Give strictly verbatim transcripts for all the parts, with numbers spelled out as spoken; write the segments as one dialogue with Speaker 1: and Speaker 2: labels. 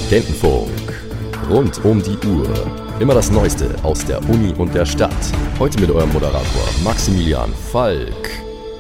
Speaker 1: Studentenfunk. Rund um die Uhr. Immer das Neueste aus der Uni und der Stadt. Heute mit eurem Moderator Maximilian Falk.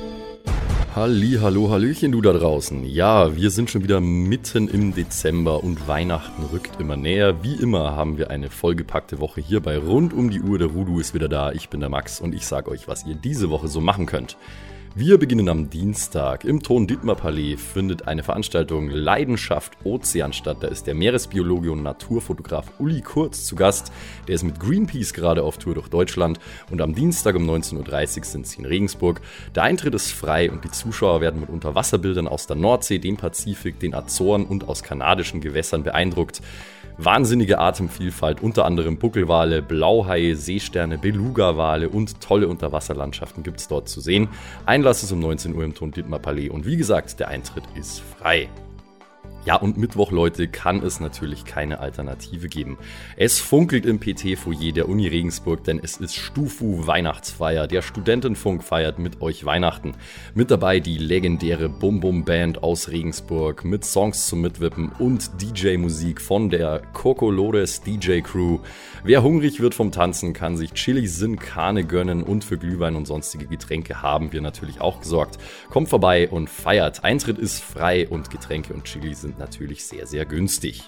Speaker 1: Halli, hallo, hallöchen du da draußen. Ja, wir sind schon wieder mitten im Dezember und Weihnachten rückt immer näher. Wie immer haben wir eine vollgepackte Woche hier bei Rund um die Uhr. Der Voodoo ist wieder da, ich bin der Max und ich sage euch, was ihr diese Woche so machen könnt. Wir beginnen am Dienstag. Im Thon-Dietmar-Palais findet eine Veranstaltung Leidenschaft Ozean statt. Da ist der Meeresbiologe und Naturfotograf Uli Kurz zu Gast. Der ist mit Greenpeace gerade auf Tour durch Deutschland. Und am Dienstag um neunzehn Uhr dreißig sind sie in Regensburg. Der Eintritt ist frei und die Zuschauer werden mit Unterwasserbildern aus der Nordsee, dem Pazifik, den Azoren und aus kanadischen Gewässern beeindruckt. Wahnsinnige Atemvielfalt, unter anderem Buckelwale, Blauhaie, Seesterne, Beluga-Wale und tolle Unterwasserlandschaften gibt es dort zu sehen. Einlass ist um neunzehn Uhr im Thon-Dietmar-Palais und wie gesagt, der Eintritt ist frei. Ja, und Mittwoch, Leute, kann es natürlich keine Alternative geben. Es funkelt im P T-Foyer der Uni Regensburg, denn es ist Stufu-Weihnachtsfeier. Der Studentenfunk feiert mit euch Weihnachten. Mit dabei die legendäre Bum-Bum-Band aus Regensburg mit Songs zum Mitwippen und D J-Musik von der Kokolores D J-Crew. Wer hungrig wird vom Tanzen, kann sich Chili Sin Carne gönnen und für Glühwein und sonstige Getränke haben wir natürlich auch gesorgt. Kommt vorbei und feiert. Eintritt ist frei und Getränke und Chili sind natürlich sehr, sehr günstig.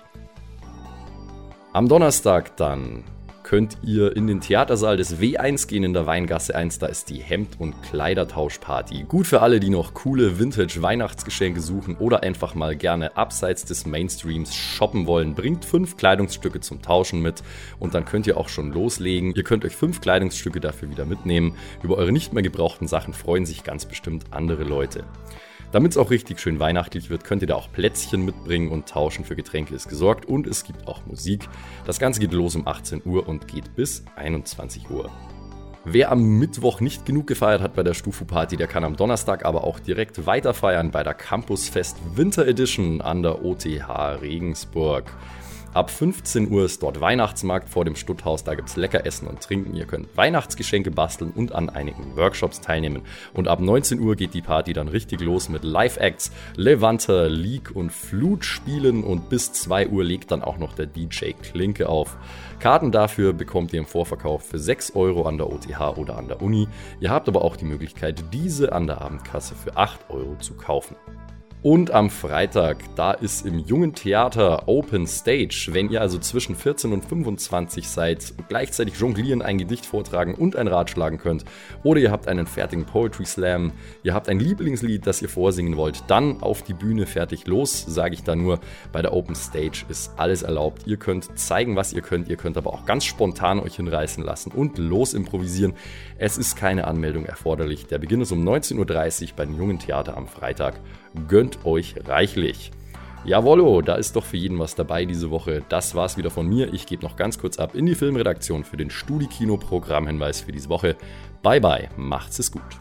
Speaker 1: Am Donnerstag dann könnt ihr in den Theatersaal des W eins gehen in der Weingasse eins, da ist die Hemd- und Kleidertauschparty. Gut für alle, die noch coole Vintage-Weihnachtsgeschenke suchen oder einfach mal gerne abseits des Mainstreams shoppen wollen. Bringt fünf Kleidungsstücke zum Tauschen mit und dann könnt ihr auch schon loslegen. Ihr könnt euch fünf Kleidungsstücke dafür wieder mitnehmen. Über eure nicht mehr gebrauchten Sachen freuen sich ganz bestimmt andere Leute. Damit es auch richtig schön weihnachtlich wird, könnt ihr da auch Plätzchen mitbringen und tauschen. Für Getränke ist gesorgt und es gibt auch Musik. Das Ganze geht los um achtzehn Uhr und geht bis einundzwanzig Uhr. Wer am Mittwoch nicht genug gefeiert hat bei der Stufu-Party, der kann am Donnerstag aber auch direkt weiter feiern bei der Campusfest Winter Edition an der O T H Regensburg. Ab fünfzehn Uhr ist dort Weihnachtsmarkt vor dem Stutthaus, da gibt es lecker Essen und Trinken. Ihr könnt Weihnachtsgeschenke basteln und an einigen Workshops teilnehmen. Und ab neunzehn Uhr geht die Party dann richtig los mit Live-Acts, Levanter, League und Flutspielen und bis zwei Uhr legt dann auch noch der D J Klinke auf. Karten dafür bekommt ihr im Vorverkauf für sechs Euro an der O T H oder an der Uni. Ihr habt aber auch die Möglichkeit, diese an der Abendkasse für acht Euro zu kaufen. Und am Freitag, da ist im Jungen Theater Open Stage. Wenn ihr also zwischen vierzehn und fünfundzwanzig seid, gleichzeitig jonglieren, ein Gedicht vortragen und ein Rad schlagen könnt, oder ihr habt einen fertigen Poetry Slam, ihr habt ein Lieblingslied, das ihr vorsingen wollt, dann auf die Bühne, fertig, los, sage ich da nur. Bei der Open Stage ist alles erlaubt. Ihr könnt zeigen, was ihr könnt, ihr könnt aber auch ganz spontan euch hinreißen lassen und los improvisieren. Es ist keine Anmeldung erforderlich. Der Beginn ist um neunzehn Uhr dreißig beim Jungen Theater am Freitag. Gönnt euch reichlich. Jawollo, da ist doch für jeden was dabei diese Woche. Das war's wieder von mir. Ich gebe noch ganz kurz ab in die Filmredaktion für den Studi-Kino-Programmhinweis für diese Woche. Bye bye, macht's es gut.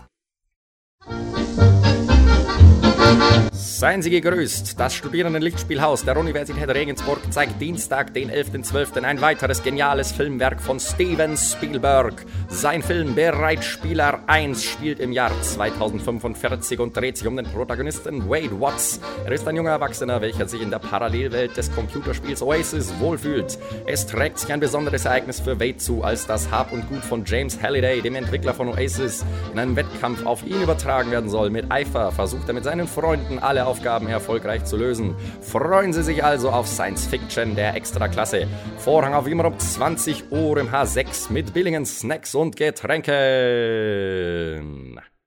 Speaker 1: Seien Sie gegrüßt. Das Studierenden-Lichtspielhaus der Universität Regensburg zeigt Dienstag, den elften zwölften ein weiteres geniales Filmwerk von Steven Spielberg. Sein Film Bereitspieler eins spielt im Jahr zweitausendfünfundvierzig und dreht sich um den Protagonisten Wade Watts. Er ist ein junger Erwachsener, welcher sich in der Parallelwelt des Computerspiels Oasis wohlfühlt. Es trägt sich ein besonderes Ereignis für Wade zu, als das Hab und Gut von James Halliday, dem Entwickler von Oasis, in einem Wettkampf auf ihn übertragen werden soll. Mit Eifer versucht er mit seinen Freunden alle Aufgaben erfolgreich zu lösen. Freuen Sie sich also auf Science Fiction der Extraklasse. Vorhang auf immer um zwanzig Uhr im H sechs mit billigen Snacks und Getränken.